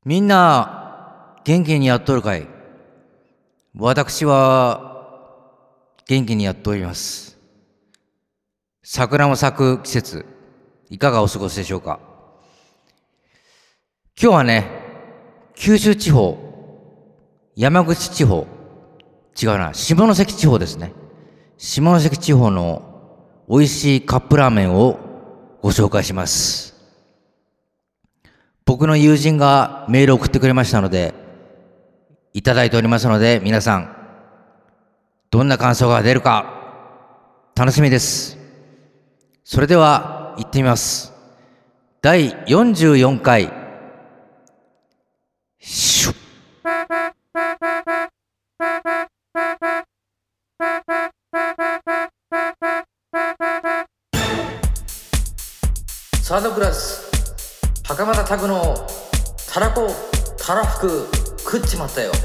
みんな元気にやっとるかい。私は元気にやっております。桜も咲く季節、いかがお過ごしでしょうか。今日はね、九州地方、山口地方、違うな、下関地方ですね。下関地方の美味しいカップラーメンをご紹介します。僕の友人がメールを送ってくれましたので、いただいておりますので、皆さん、どんな感想が出るか、楽しみです。それでは、行ってみます。第44回、シュッ。サードクラス、袴田拓のたらこたらふく食っちまったよ。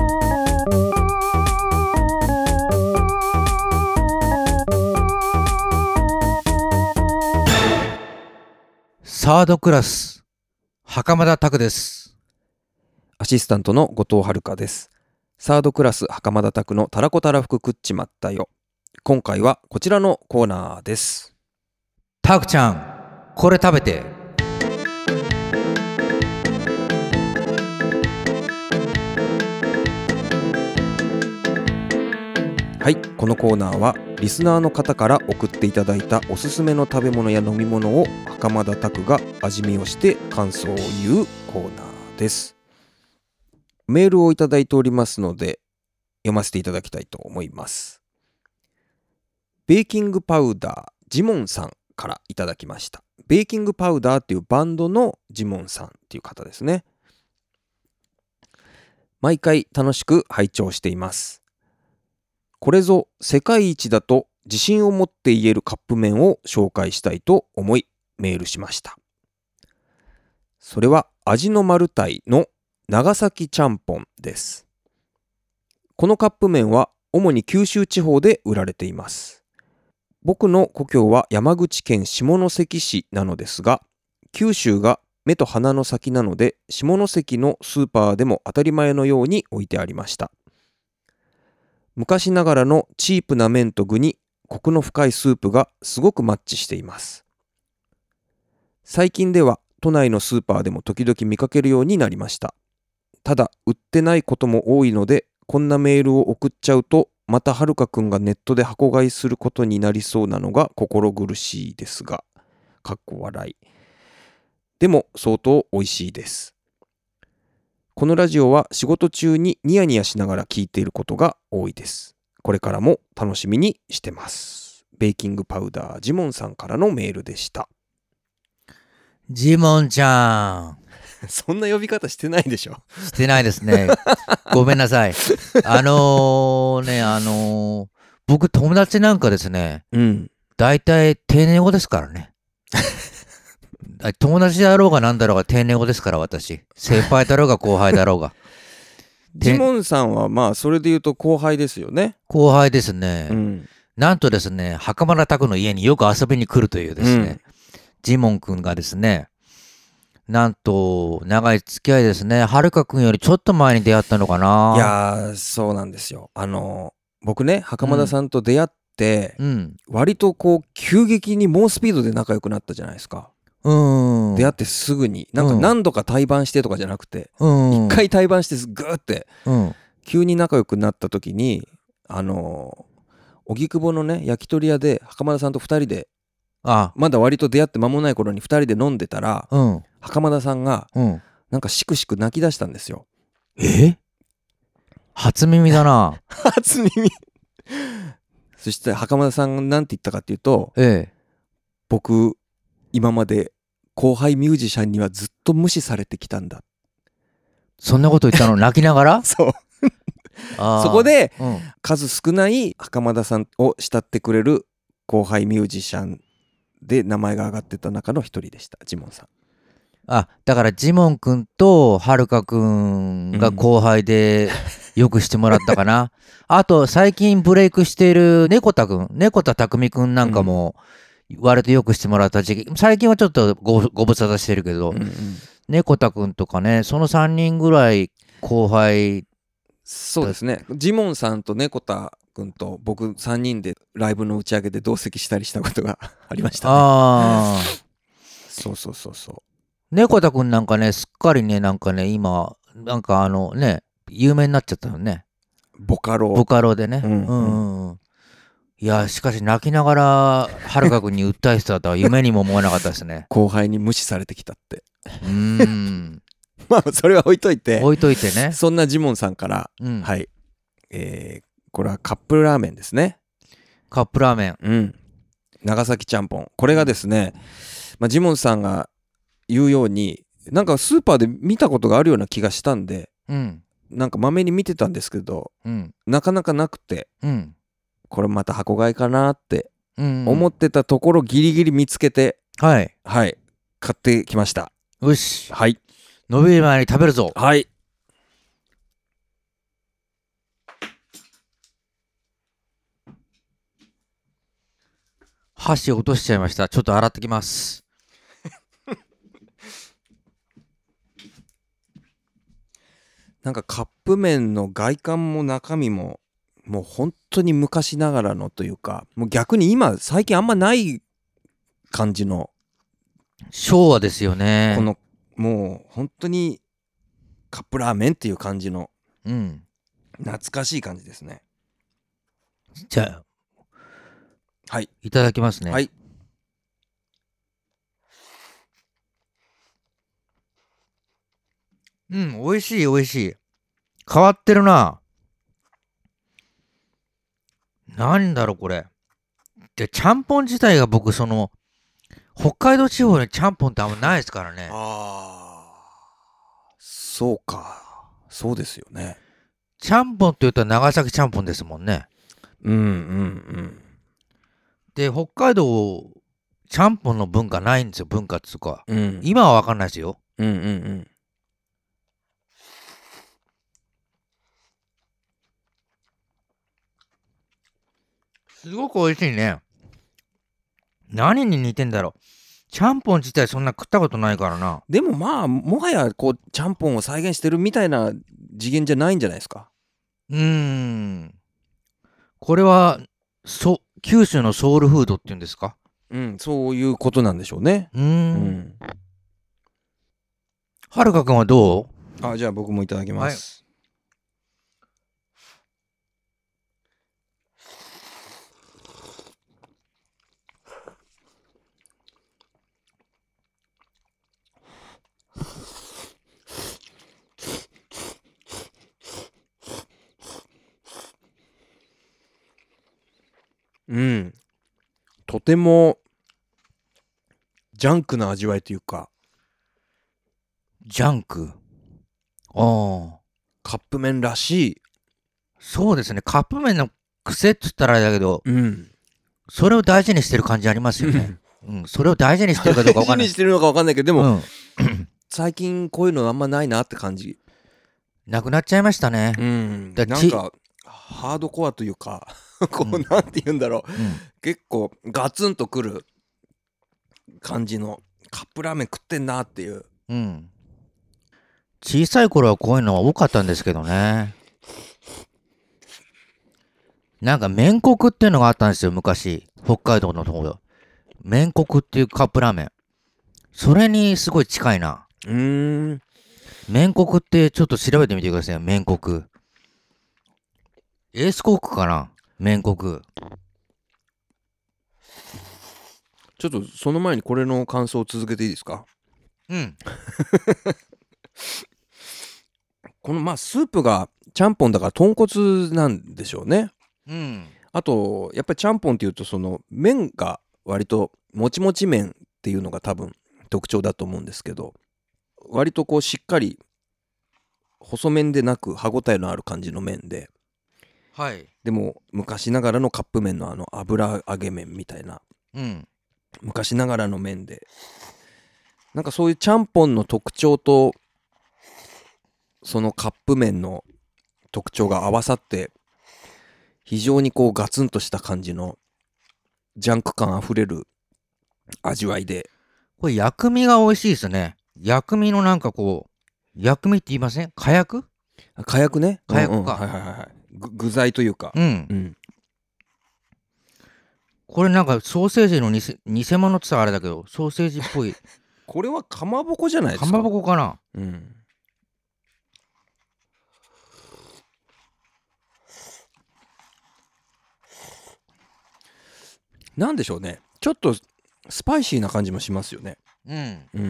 サードクラス、袴田拓です。 アシスタントの後藤遥です。サードクラス袴田拓のたらこたらふく食っちまったよ。今回はこちらのコーナーです。 タクちゃん、これ食べて。 はい、このコーナーはリスナーの方から送っていただいたおすすめの食べ物や飲み物を袴田拓が味見をして感想を言うコーナーです。メールをいただいておりますので読ませていただきたいと思います。ベーキングパウダージモンさんからいただきました。ベーキングパウダーっていうバンドのジモンさんっていう方ですね。毎回楽しく拝聴しています。これぞ世界一だと自信を持って言えるカップ麺を紹介したいと思いメールしました。それは味のマルタイの長崎ちゃんぽんです。このカップ麺は主に九州地方で売られています。僕の故郷は山口県下関市なのですが、九州が目と鼻の先なので下関のスーパーでも当たり前のように置いてありました。昔ながらのチープな麺と具にコクの深いスープがすごくマッチしています。最近では都内のスーパーでも時々見かけるようになりました。ただ売ってないことも多いので、こんなメールを送っちゃうとまたはるかくんがネットで箱買いすることになりそうなのが心苦しいですが、かっこ笑い。でも相当美味しいです。このラジオは仕事中にニヤニヤしながら聞いていることが多いです。これからも楽しみにしてます。ベーキングパウダージモンさんからのメールでした。 ジモンちゃん。 そんな呼び方してないでしょ。 してないですね。ごめんなさい。僕友達なんかですね、大体丁寧語ですからね。友達だろうがなんだろうが丁寧語ですから、私。先輩だろうが後輩だろうが。 ジモンさんはまあそれで言うと後輩ですよね。 後輩ですね。なんとですね、袴田拓の家によく遊びに来るというですね、ジモンくんがですね、なんと長い付き合いですね。はるかくんよりちょっと前に出会ったのかな。 いやー、そうなんですよ。僕ね、袴田さんと出会って、割とこう急激に猛スピードで仲良くなったじゃないですか。出会ってすぐになんか何度か対バンしてとかじゃなくて、一回対バンしてグーって、急に仲良くなった時に荻窪のね焼き鳥屋で袴田さんと2人でまだ割と出会って間もない頃に2人で飲んでたら、袴田さんがなんかしくしく泣き出したんですよ。 初耳だな。 初耳そして袴田さんなんて言ったかっていうと、僕今まで後輩ミュージシャンにはずっと無視されてきたんだ。 そんなこと言ったの泣きながらそうそこで、数少ない袴田さんを慕ってくれる後輩ミュージシャンで名前が挙がってた中の一人でした、ジモンさん。 だからジモンくんとはるかくんが後輩でよくしてもらったかな。あと最近ブレイクしている猫田たくみくんなんかも割とよくしてもらった時期、最近はちょっとご無沙汰してるけど、 猫田くんとかね、その3人ぐらい後輩。 そうですね。ジモンさんと猫田くんと僕3人でライブの打ち上げで同席したりしたことがありましたね。 ああ。 そうそうそうそ猫田くんなんかね、すっかりね、なんかね、今、なんかね、有名になっちゃったよね。 う。ボカロ。 ボカロでね。 うんうん。いや、しかし泣きながら、はるかくんに訴えてたとは夢にも思わなかったですね。 後輩に無視されてきたって。まあそれは置いといて、 置いといてね。 そんなジモンさんから、 うん。 はい、これはカップラーメンですね。 カップラーメン。 うん。長崎ちゃんぽん。これがですね、ジモンさんが言うように、なんかスーパーで見たことがあるような気がしたんで、 うん。 なんかまめに見てたんですけど、 うん。 なかなかなくて、 うん。 これまた箱買いかなってうん。 思ってたところ、ギリギリ見つけて、 はい。 はい、買ってきました。 よし。 はい。 伸びる前に食べるぞ。 はい。 箸落としちゃいました。ちょっと洗ってきます。 なんかカップ麺の外観も中身ももう本当に昔ながらのというか、もう逆に今最近あんまない感じの、 昭和ですよね。 このもう本当にカップラーメンっていう感じのうん。 懐かしい感じですね。 じゃあ、 はい。 いただきますね。 はい。 うん、美味しい美味しい。変わってるな。なんだろうこれ。で、ちゃんぽん自体が僕、北海道地方にちゃんぽんってあんまないですからね。 ああ、そうか。そうですよね。 ちゃんぽんって言ったら長崎ちゃんぽんですもんね。 うんうんうん。 で、北海道、ちゃんぽんの文化ないんですよ、文化っつうか。 うん。 今はわかんないですよ。 うんうんうん。 すごく美味しいね。何に似てんだろう。ちゃんぽん自体そんな食ったことないからな。 でもまあもはやこうちゃんぽんを再現してるみたいな次元じゃないんじゃないですか。 これは、九州のソウルフードっていうんですか？ うん、そういうことなんでしょうね。うん。 はるかくんはどあ、じゃあ僕もいただきます。うん。とてもジャンクな味わいというか、 ジャンク。ああ。 カップ麺らしい。 そうですね。カップ麺の癖って言ったらあれだけど、 うん。 それを大事にしてる感じありますよね。それを大事にしてるかどうかわかんない。 大事にしてるのかわかんないけど、でも、 うん。 最近こういうのあんまないなって感じ。 なくなっちゃいましたね。 うん。 だなんか、ハードコアというか、こう、なんて言うんだろう。結構ガツンとくる感じのカップラーメン食ってんなっていう。 うん。小さい頃はこういうのは多かったんですけどね。なんか麺国っていうのがあったんですよ、昔。北海道のところ。麺国っていうカップラーメン。それにすごい近いな。麺国ってちょっと調べてみてください。麺国。エースコックかな、麺国。 ちょっとその前にこれの感想を続けていいですか？ うん。 このスープがちゃんぽんだから豚骨なんでしょうね。 うん。 あとやっぱりちゃんぽんっていうとその麺が割ともちもち麺っていうのが多分特徴だと思うんですけど、割とこうしっかり細麺でなく歯ごたえのある感じの麺で、 はい。 でも昔ながらのカップ麺の油揚げ麺みたいな昔ながらの麺で、なんかそういうちゃんぽんの特徴とそのカップ麺の特徴が合わさって非常にこうガツンとした感じのジャンク感あふれる味わいで、 これ薬味が美味しいですね。 薬味のなんかこう、薬味って言いません？火薬？ 火薬ね。 火薬か。 はいはいはいはい。具材というか。 うん。 うん。 これなんかソーセージの偽物って言ったらあれだけど、ソーセージっぽい。 これはかまぼこじゃないですか。 かまぼこかな。 うん。なんでしょうね。ちょっとスパイシーな感じもしますよね。 うん。 うん。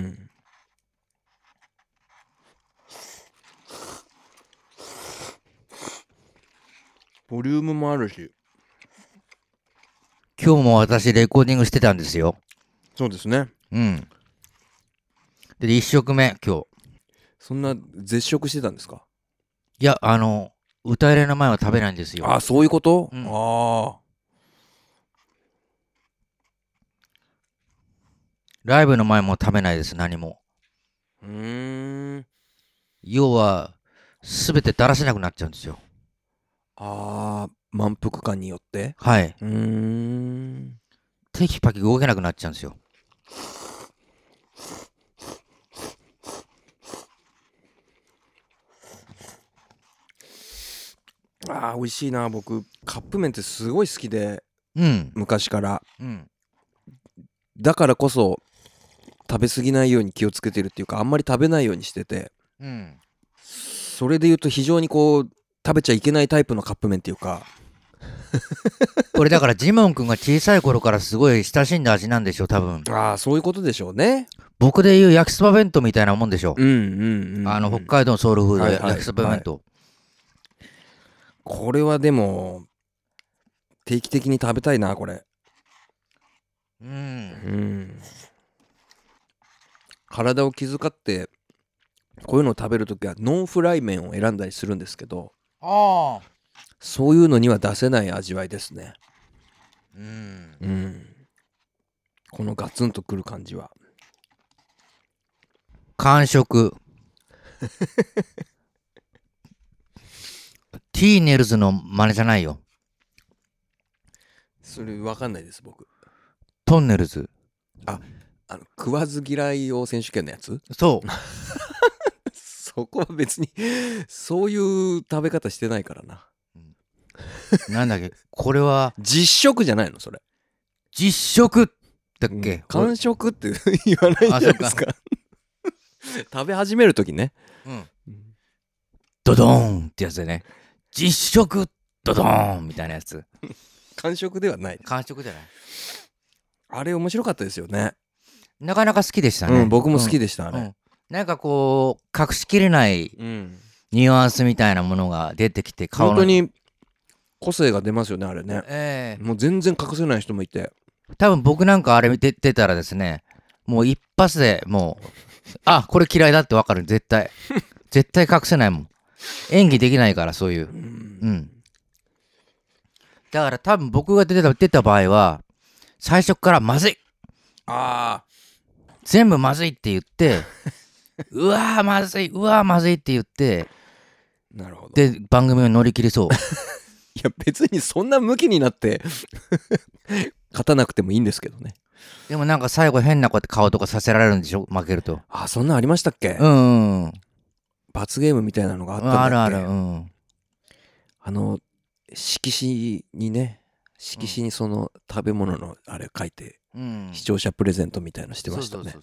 ボリュームもあるし。 今日も私レコーディングしてたんですよ。 そうですね。 うん。で、1食目、今日。 そんな絶食してたんですか？ いや、歌入れの前は食べないんですよ。 あ、そういうこと？ うんああ。 ライブの前も食べないです、何も。要は、すべてだらしなくなっちゃうんですよ。 ああ、満腹感によって。 はい。 テキパキ動けなくなっちゃうんですよ。 ああ、美味しいな。僕カップ麺ってすごい好きで、 うん。 昔から。 うん。 だからこそ食べ過ぎないように気をつけてるっていうか、あんまり食べないようにしてて、 うん。 それで言うと非常にこう食べちゃいけないタイプのカップ麺っていうか。 これだからジモン君が小さい頃からすごい親しんだ味なんでしょ、多分。 ああ、そういうことでしょうね。 僕で言う焼きそば弁当みたいなもんでしょ。 うんうんうん、うん。 北海道のソウルフードはいはい焼きそば弁当。 これはでも定期的に食べたいな、これ。体を気遣ってこういうのを食べるときはノンフライ麺を選んだりするんですけど、そういうのには出せない味わいですね。このガツンとくる感じは。 完食。ティーネルズの真似じゃないよ。 それ分かんないです、僕。 トンネルズ。 食わず嫌いを選手権のやつ？ そう。 そこは別にそういう食べ方してないからな。 なんだっけ、これは実食じゃないのそれ？ 実食だっけ、 完食って言わないんじゃないですか。食べ始めるときね。 ドドーンってやつでね。実食ドドーンみたいなやつ。 完食ではない。 完食じゃない。 あれ面白かったですよね。 なかなか好きでしたね。 僕も好きでした、あれ。 なんかこう隠しきれないニュアンスみたいなものが出てきて、 本当に個性が出ますよね、あれね。もう全然隠せない人もいて。 多分僕なんかあれ出たらですね、もう一発でもうこれ嫌いだってわかる。絶対絶対隠せないもん。演技できないから、そういう。だから多分僕が出た場合は最初からまずい、全部まずいって言ってうわーまずい、うわーまずいって言って、 なるほど。 で番組を乗り切りそう。 いや別にそんな向きになって勝たなくてもいいんですけどね。 でもなんか最後変なこうやって顔とかさせられるんでしょ、負けると。 そんなんありましたっけ？罰ゲームみたいなのがあったんだっけ？ ある。 色紙にその食べ物のあれ書いて、視聴者プレゼントみたいのしてましたね。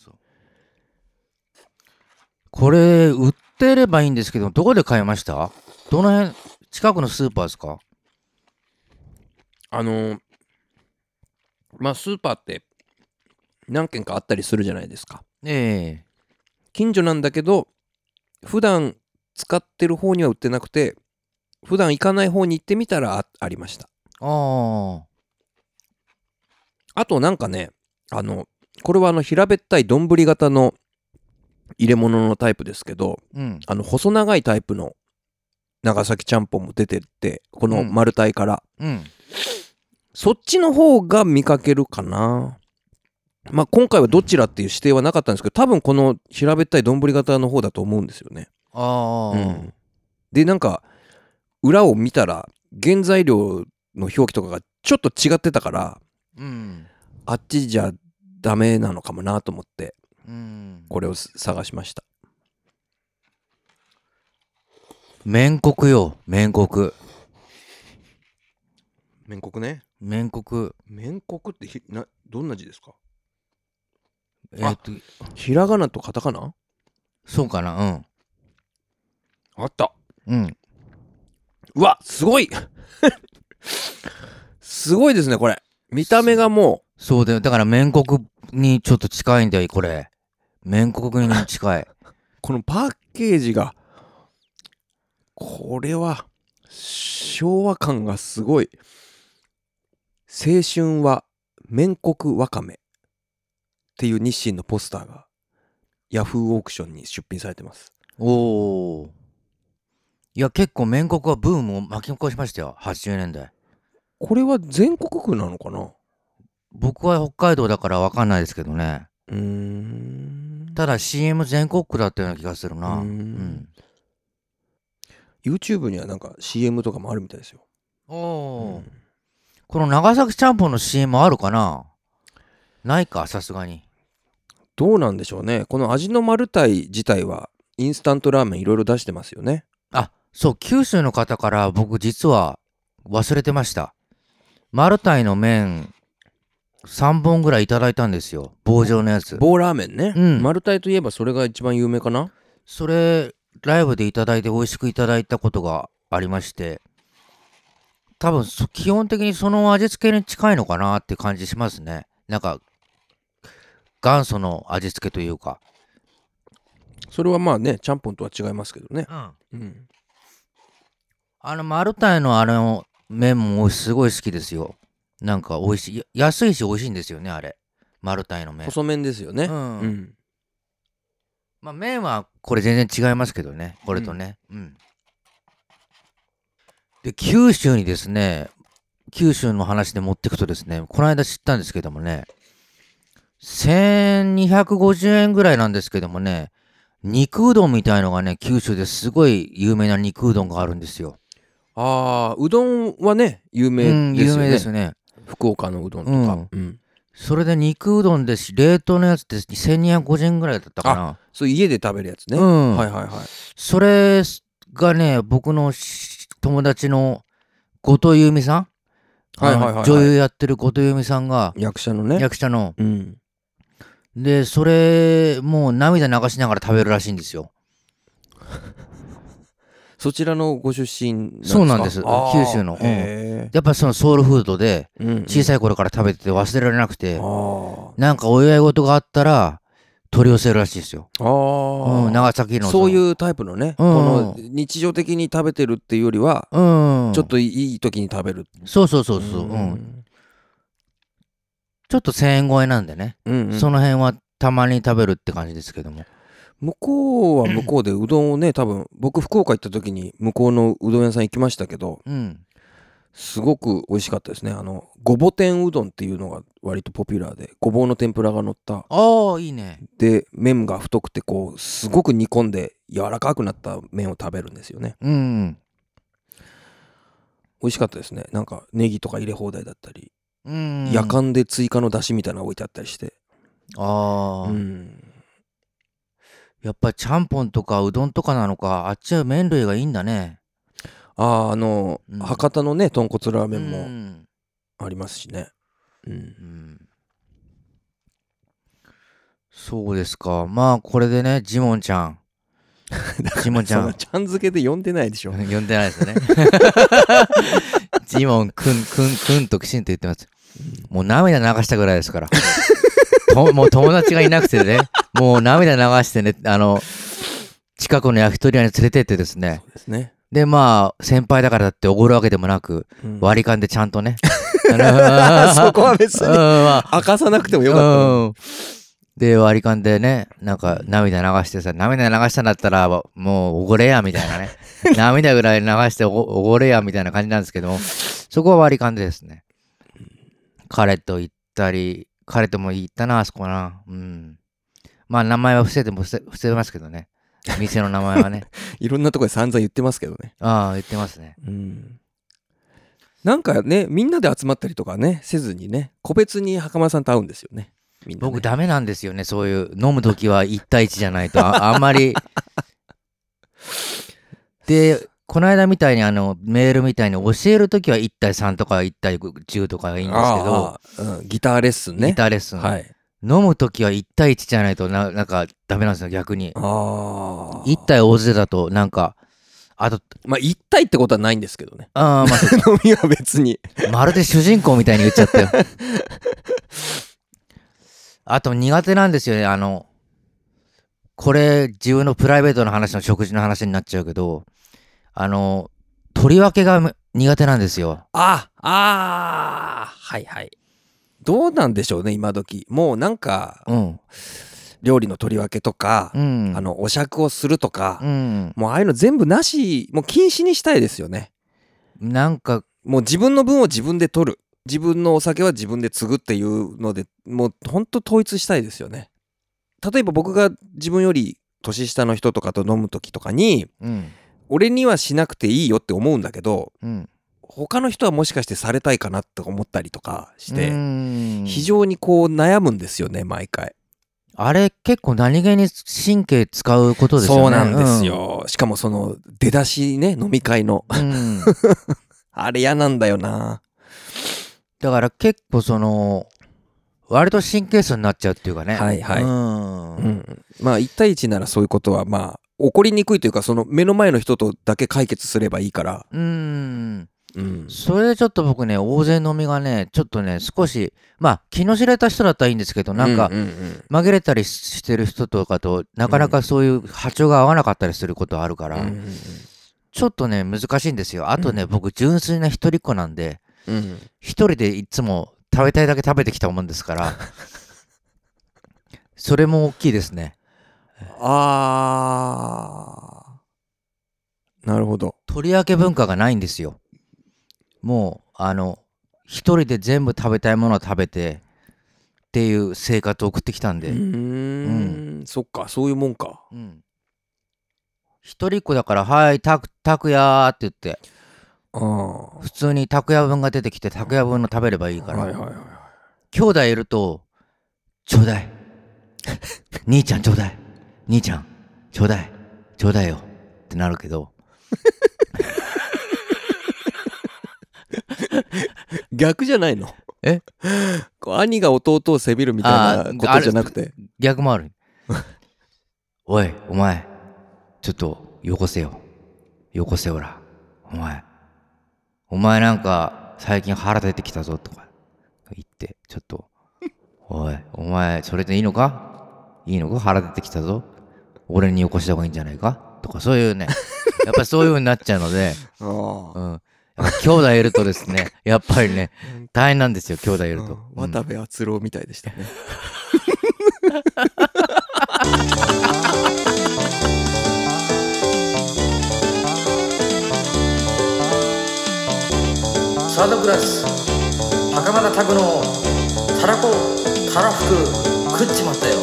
これ売ってればいいんですけど、どこで買いました？どの辺？近くのスーパーですか？ まあスーパーって何軒かあったりするじゃないですか。近所なんだけど普段使ってる方には売ってなくて、普段行かない方に行ってみたら ありました。あとなんかね、これは平べったい丼型の入れ物のタイプですけど、細長いタイプの長崎ちゃんぽんも出てって、この丸太から、そっちの方が見かけるかな。まあ今回はどちらっていう指定はなかったんですけど、多分この平べったい丼型の方だと思うんですよね。でなんか裏を見たら原材料の表記とかがちょっと違ってたから、あっちじゃダメなのかもなと思って、 これを探しました。 麺国よ、麺国。 麺国ね。 麺国。 麺国ってどんな字ですか？ あ、 ひらがなとカタカナ？ そうかな。 あった。 うん。 うわ、すごいすごいですね、これ。見た目がもう。そうだよ。だから麺国にちょっと近いんだよ、これ。麺国に近い。 このパッケージが、これは、昭和感がすごい。青春は麺国わかめっていう日清のポスターが、ヤフーオークションに出品されてます。 おー。いや、結構麺国はブームを巻き起こしましたよ、80年代。 これは全国区なのかな？ 僕は北海道だから分かんないですけどね。 ただ CM 全国区だったような気がするな。 YouTube にはなんか CM とかもあるみたいですよ。 おー。この長崎ちゃんぽんの CM あるかな？ないか、さすがに。 どうなんでしょうね。この味のマルタイ自体はインスタントラーメンいろいろ出してますよね。 あ、そう、九州の方から僕実は忘れてました。マルタイの麺3本ぐらいいただいたんですよ。棒状のやつ。 棒ラーメンね。 うん。 マルタイといえばそれが一番有名かな。 それ、ライブでいただいて美味しくいただいたことがありまして、多分基本的にその味付けに近いのかなって感じしますね。なんか、元祖の味付けというか。 それはまあね、ちゃんぽんとは違いますけどね。 マルタイの麺もすごい好きですよ。なんか美味しい。安いし美味しいんですよね、あれ。マルタイの麺。 細麺ですよね。 まあ麺はこれ全然違いますけどね。これとね。で、九州にですね、九州の話で持ってくとですね、この間知ったんですけどもね、1250円ぐらいなんですけどもね、肉うどんみたいのがね、九州ですごい有名な肉うどんがあるんですよ。 うどんはね、有名ですよね。 有名ですね。 福岡のうどんとか。 それで肉うどんで冷凍のやつって1250円ぐらいだったかな。 そう、家で食べるやつね。はいはいはい。 それがね、僕の友達の後藤由美さん、女優やってる後藤由美さんが、 役者のね。 役者の。で、それ、もう涙流しながら食べるらしいんですよ。 そちらのご出身なんですか？ そうなんです。九州の。やっぱそのソウルフードで、小さい頃から食べてて忘れられなくて、なんかお祝い事があったら、取り寄せるらしいですよ。長崎の。 そういうタイプのね、この日常的に食べてるっていうよりは、ちょっといい時に食べる。 そうそう。ちょっと1000円超えなんでね。その辺はたまに食べるって感じですけども。 向こうは向こうでうどんをね、多分僕福岡行った時に向こうのうどん屋さん行きましたけど、すごく美味しかったですね。ごぼ天うどんっていうのが割とポピュラーで、ごぼうの天ぷらが乗った。 いいね。 で、麺が太くてこうすごく煮込んで柔らかくなった麺を食べるんですよね。美味しかったですね。なんかネギとか入れ放題だったり、やかんで追加の出汁みたいなの置いてあったりして。 やっぱりちゃんぽんとかうどんとかなのか、あっちは麺類がいいんだね。 博多のね、豚骨ラーメンもありますしね。 そうですか。まあ、これでね、ジモンちゃん。 ジモンちゃん。ちゃん付けで呼んでないでしょ。 呼んでないですね。ジモンくんときちんと言ってます。もう涙流したぐらいですから。もう友達がいなくてね、もう涙流してね、近くの焼き鳥屋に連れてってですね。 そうですね。 で、まあ、先輩だからだっておごるわけでもなく、割り勘でちゃんとね。 そこは別に明かさなくてもよかった。 で、割り勘でね、なんか涙流してさ、涙流したんだったら、もうおごれや、みたいなね。涙ぐらい流しておごれや、みたいな感じなんですけども、そこは割り勘でですね。彼と行ったり、彼とも行ったな、あそこな。まあ、名前は伏せますけどね。店の名前はね。 いろんなところで散々言ってますけどね。 言ってますね。 なんかね、みんなで集まったりとかね、せずにね、個別に袴田さんと会うんですよね。 みんなね。 僕ダメなんですよね、そういう飲むときは1対1じゃないとあんまり。でこの間みたいにメールみたいに教えるときは1対3とか1対10とかがいいんですけど、 ギターレッスンね。 ギターレッスン、 はい。 飲むときは1対1じゃないとなんかダメなんですよ、逆に。 ああ。 1対大勢だとなんか、あとまあ1対ってことはないんですけどね。 まあ飲みは別に。 まるで主人公みたいに言っちゃったよ。あと苦手なんですよね。これ自分のプライベートの話の食事の話になっちゃうけど、取り分けが苦手なんですよ。 はいはい。どうなんでしょうね、今時。もうなんか、料理の取り分けとか、お酌をするとか、もうああいうの全部なし、もう禁止にしたいですよね。 なんかもう自分の分を自分で取る、自分のお酒は自分で継ぐっていうので、もうほんと統一したいですよね。例えば僕が自分より年下の人とかと飲む時とかに、俺にはしなくていいよって思うんだけど、他の人はもしかしてされたいかなって思ったりとかして、非常にこう悩むんですよね、毎回。 あれ結構何気に神経使うことですよね。 そうなんですよ。しかもその出だしね、飲み会の。あれ嫌なんだよな。 だから結構割と神経質になっちゃうっていうかね。 はいはい。まあ1対1ならそういうことはまあ起こりにくいというか、その目の前の人とだけ解決すればいいから。 それでちょっと僕ね、大勢飲みがね、ちょっとね、少しまあ気の知れた人だったらいいんですけど、なんか紛れたりしてる人とかとなかなかそういう波長が合わなかったりすることあるから、ちょっとね難しいんですよ。あとね、僕純粋な一人っ子なんで、一人でいつも食べたいだけ食べてきたもんですからそれも大きいですね。 なるほど。 取り分け文化がないんですよ。もう一人で全部食べたいものを食べてっていう生活を送ってきたんで。 そっか、そういうもんか。 一人っ子だから、はいたくやーって言って普通にたくや分が出てきて、たくや分の食べればいいから。兄弟いるとちょうだい兄ちゃんちょうだい、兄ちゃんちょうだいちょうだいよってなるけど逆じゃないの？兄が弟を責めるみたいなことじゃなくて、 逆もある。おいお前ちょっとよこせよ、よこせおら、お前なんか最近腹出てきたぞとか言って、ちょっとおいお前それでいいのか腹出てきたぞ、俺によこした方がいいんじゃないかとか、そういうねやっぱりそういう風になっちゃうので兄弟いるとですね、やっぱりね大変なんですよ、兄弟いると。 渡部篤郎みたいでしたね。 サードクラス袴田拓のたらこたらふく食っちまったよ。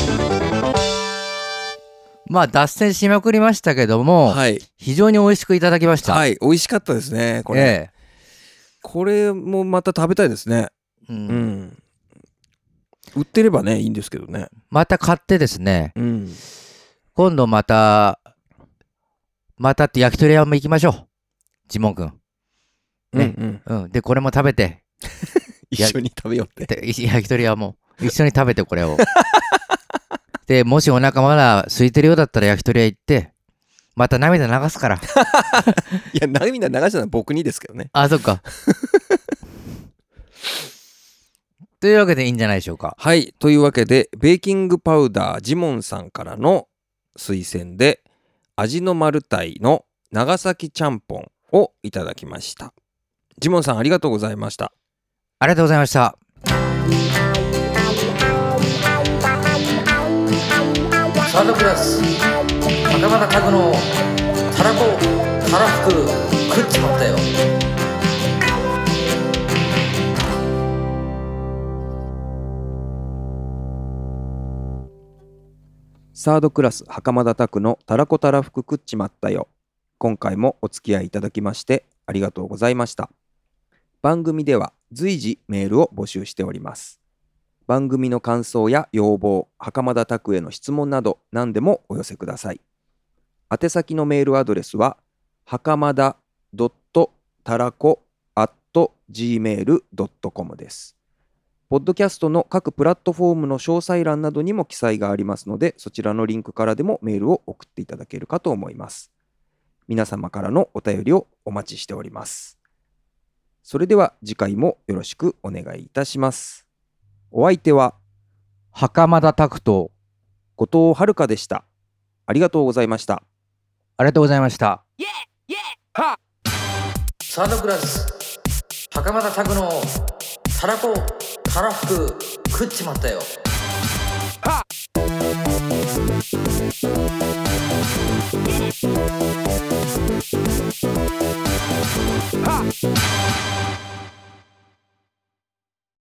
まあ脱線しまくりましたけども、非常に美味しくいただきました。 はい、美味しかったですね、これ。これもまた食べたいですね。売ってればねいいんですけどね。 また買ってですね、今度またって焼き鳥屋も行きましょう、ジモン君ね。でこれも食べて一緒に食べようって。 焼き鳥屋も一緒に食べてこれをでもしお腹まだ空いてるようだったら焼き鳥屋行ってまた涙流すからいや涙流したのは僕にですけどね。 そっかというわけでいいんじゃないでしょうか。 はい、というわけでベーキングパウダージモンさんからの推薦で味のマルタイの長崎ちゃんぽんをいただきました。ジモンさんありがとうございました。 ありがとうございました。サードクラス袴田拓のたらこたらふく食っちまったよ。 サードクラス袴田拓のたらこたらふく食っちまったよ。今回もお付き合いいただきましてありがとうございました。番組では随時メールを募集しております。 番組の感想や要望、袴田拓への質問など何でもお寄せください。宛先のメールアドレスは袴田たらこ@gmail.com です。ポッドキャストの各プラットフォームの詳細欄などにも記載がありますので、そちらのリンクからでもメールを送っていただけるかと思います。皆様からのお便りをお待ちしております。それでは次回もよろしくお願いいたします。お相手は袴田拓と後藤遥でした。ありがとうございました。 ありがとうございました。サードクラス袴田拓のたらこたらふく食っちまったよ。